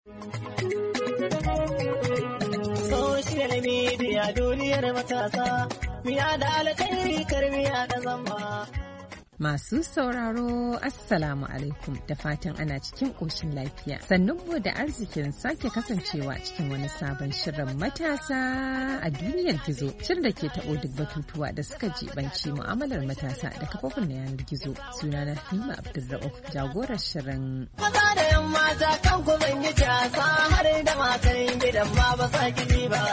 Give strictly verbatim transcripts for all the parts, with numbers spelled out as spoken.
Social media duniyar matasa, miya da alkhairi karmiya da zamba. Masu sauraro Assalamu alaikum da fatan ana cikin ƙoshin lafiya. Sannunmu da arzikin sake kasancewa cikin wani sabon shirin matasa a duniyar gizo. Shirin da ke taɓo duk batutuwa da suka jibanci mu'amalar matasa da kafofin na yanar gizo. Sunana Hima Abdulra'uf jagorar shirin. Maza da yan mata kan ku zan yi jasa har da matan gidan ma ba sa ki ba.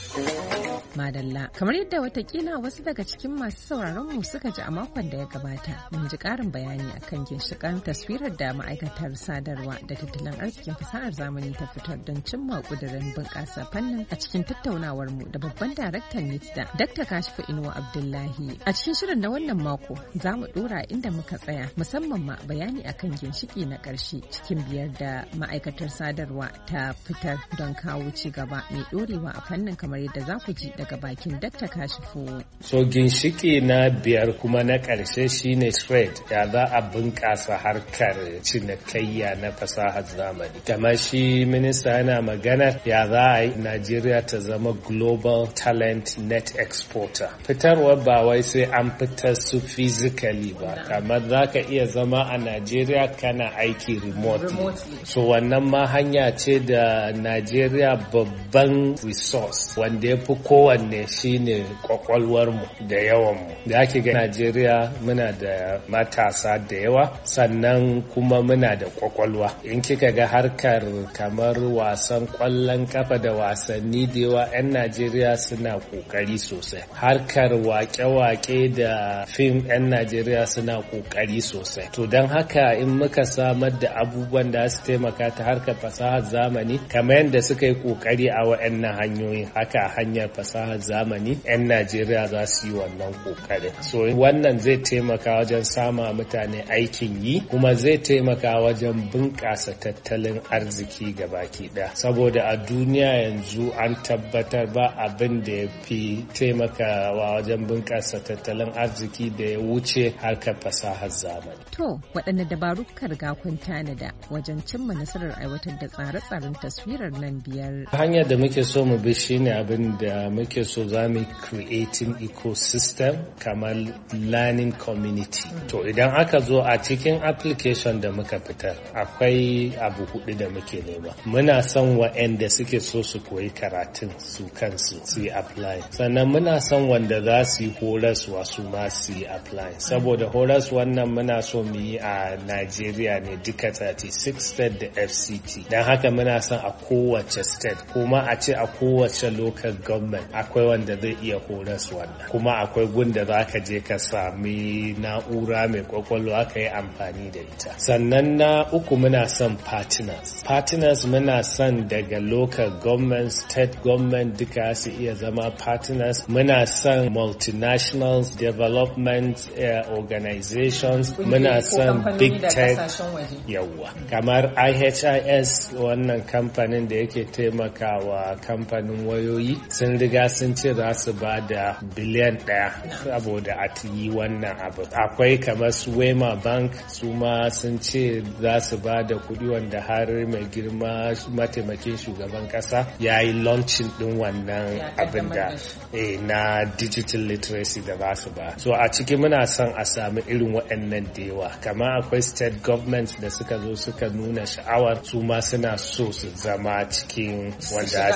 Madalla, kamar yadda watakila wasu daga cikin masu sauraron mu suka ji a makon da ya gabata, mun ji ƙarin bayani akan ginshiƙan taswirar da ma'aikatar sadarwa da tattalin arzikin fasahar zamani ta fitar don cimma ƙudurin bunƙasa fannin a cikin tattaunawar mu da babban daraktan NITDA, Dakta Kashifu Inuwa Abdullahi. A cikin shirin na wannan mako, za mu ɗora inda muka tsaya, musamman ma bayani akan ginshiƙi na ƙarshe cikin biyar da ma'aikatar sadarwa ta fitar don kawo ci gaba mai ɗorewa a fannin kamar yadda za ku ji daga bakin Dakta Kashifu. So ginshiki na biyar kuma na ƙarshe shine trade, ya za a bunƙasa harkar cinikayya na fasahar zamani. Kamar shi minista yana magana ya za a yi Najeriya ta zama global talent net exporter. Fitarwa ba wai sai an fitar su physically ba, kamar za ka iya zama a Najeriya kana aiki remotely. So wannan ma hanya ce da Najeriya babban resource wanda ya fi kowanne shine kwakwalwarmu da yawanmu. Da ake ga Najeriya muna da matasa da yawa, sannan kuma muna da kwakwalwa. In kika ga harkar kamar wasan kwallon kafa da wasanni da yawa, 'yan Najeriya suna kokari sosai. Harkar wake-wake da fim, 'yan Najeriya suna kokari sosai. To don haka in muka samar da abubuwan da su taimaka ta harkar fasahar zamani, kamar yadda suka yi kokari a wa'annan hanyoyin, haka hanyar fasahar zamani 'yan Najeriya za su yi wannan kokarin. So wannan zai taimaka wajen sama mutane aikin yi, kuma zai taimaka wajen bunƙasa tattalin arziki gabaki ɗaya. Saboda a duniya yanzu an tabbatar ba abin da ya fi taimakawa wajen bunƙasa tattalin arziki da ya wuce harkar fasahar zamani. To, waɗanne dabaru ka riga kun tanada wajen cimma nasarar aiwatar da tsare-tsaren taswirar nan biyar? Hanyar da muke so mu bi shine abin da muke so za mu creating ecosystem kamar learning community. To idan aka zo a cikin application da muka fitar, akwai abu hudu da muke nema. Muna son wa'anda suke so su koyi karatun su kansu su yi apply. Sannan muna son wanda za su yi horaswa su ma su yi apply. Saboda horas wannan muna so mu yi a Najeriya ne duka thirty-six state da F C T. Don haka muna son a kowace state, kuma a ce a kowace local government akwai wanda zai iya horas wannan. Kuma akwai gunda za ka je ka sami na'ura mai kwakwalwa ka yi amfani da ita. Sannan na uku muna son partners. Partners muna son daga local government, state government duka su iya zama partners. Muna son multinational development uh, organizations. Muna son big tech. Yawwa. Kamar I H I S, wannan kamfanin da yake taimakawa kamfanin wayoyi, sun riga sun ce za su ba da biliyan ɗaya saboda a yi wannan abu. Akwai kamar su Wema Bank, su ma sun ce za su ba da kuɗi wanda har mai girma mataimakin shugaban ƙasa ya yi launching ɗin wannan abin da eh, na digital literacy da za su ba. So a ciki muna son a sami irin waɗannan da yawa. Kamar akwai state governments da suka zo suka nuna sha'awar su ma suna so su zama cikin wanda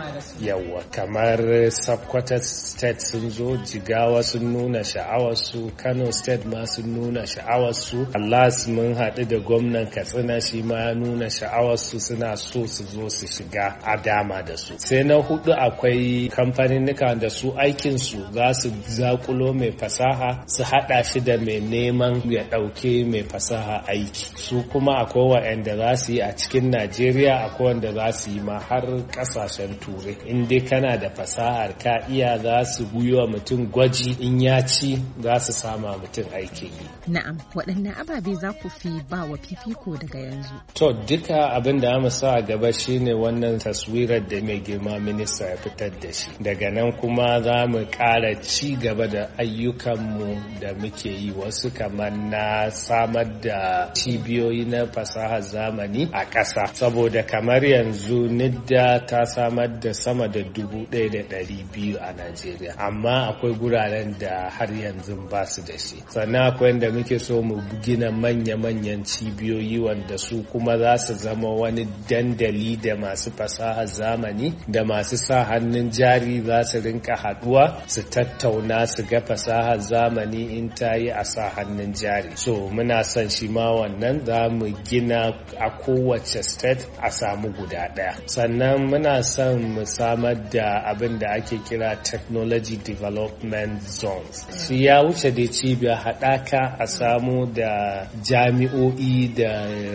yawa. Kamar Sokoto state sun zo, Jigawa sun nuna sha'awar su, Kano state ma sun nuna sha'awar su, Allah mun haɗu da gwamnan Katsina shi ma ya nuna sha'awar su, suna so su zo su shiga a dama da su. Sai na hudu akwai kamfaninnika da su aikin su za su zakulo mai fasaha su haɗa shi da mai neman ya ɗauke mai fasaha aiki. Su kuma akwai waɗanda za su yi a cikin Najeriya, akwai wanda za su yi ma har ƙasashen Turai. In dai kana da fasahar ka iya za su wa mutum gwaji, in ya ci za su sama mutum aikin yi. Na'am, waɗanne ababe za ku fi ba wa fifiko daga yanzu? To duka abin da mu sa a gaba shine wannan taswirar da mai girma minista ya fitar da shi. Daga nan kuma za mu ƙara ci gaba da ayyukanmu da muke yi, wasu kamar na samar da cibiyoyi na fasahar zamani a ƙasa. Saboda kamar yanzu NIDDA ta samar da sama da dubu ɗaya da ɗari biyu a Najeriya. Amma akwai guraren da har yanzu ba su da shi. Sannan akwai inda muke so mu gina manya-manyan cibiyoyi wanda su kuma za su zama wani dandali da masu fasahar zamani da masu sa hannun jari za su rinka haduwa su tattauna su ga fasahar zamani in ta yi a sa hannun jari. So muna son shi ma wannan za mu gina a kowace state a samu guda ɗaya. Sannan muna son mu samar da abin da ake kira technology development zones. Shi ya wuce da cibiya haɗaka a samu da jami'o'i da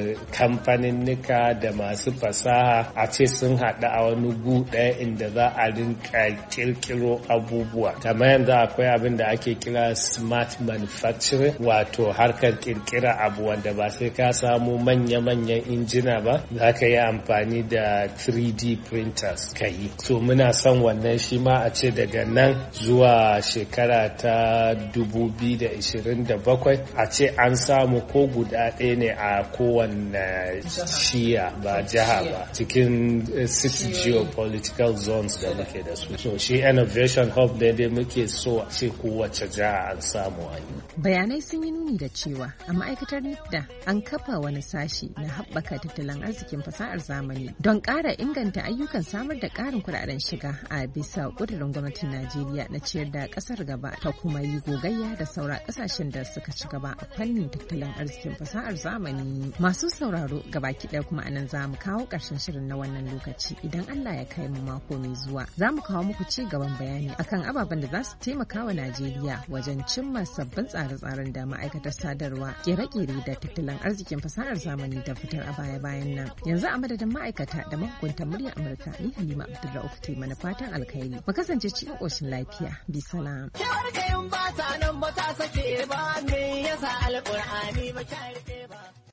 kamfaninnika da masu fasaha a ce sun haɗu a wani gu ɗaya inda za a rinka kirkiro abubuwa. Kamar yanzu akwai abin da ake kira smart manufacturing, wato harkar kirkira abu wanda ba sai ka samu manya-manyan injina ba, za ka yi amfani da three D printers ka yi. So muna son wannan shi ma a ce daga nan zuwa shekara ta dubu biyu da ishirin da bakwai a ce an samu ko guda ɗaya ne a kowane shiya ba jiha ba cikin six geopolitical zones da muke da su. So shi innovation hub ne dai muke so a ce kowace jiha an samu a yi. Bayanai sun yi nuni da cewa a ma'aikatar NIDDA an kafa wani sashi na haɓaka tattalin arzikin fasahar zamani don ƙara inganta ayyukan samar da ƙarin kuɗaɗen shiga a bisa ƙudurin gwamnatin Najeriya na ciyar da ƙasar gaba ta kuma yi gogayya da saura ƙasashen da suka ci gaba a fannin tattalin arzikin fasahar zamani. Masu sauraro gabaki ɗaya kuma anan za mu kawo ƙarshen shirin na wannan lokaci. Idan Allah ya kai mu mako mai zuwa za mu kawo muku ci gaban bayani akan ababen da za su taimaka wa Najeriya wajen cimma sabbin tsare-tsaren da ma'aikatar sadarwa, kere-kere da tattalin arzikin fasahar zamani da fitar a baya-bayan nan. Yanzu a madadin ma'aikata da mahukuntan muryar Amurka, ni Halima Abdulrauf ke mana fatan alkhairi. Mu kasance cikin ƙoshin lafiya. Bi salam. Kewar kayan ba ta nan ba ta sake ba, me yasa alƙur'ani ba ta rike ba.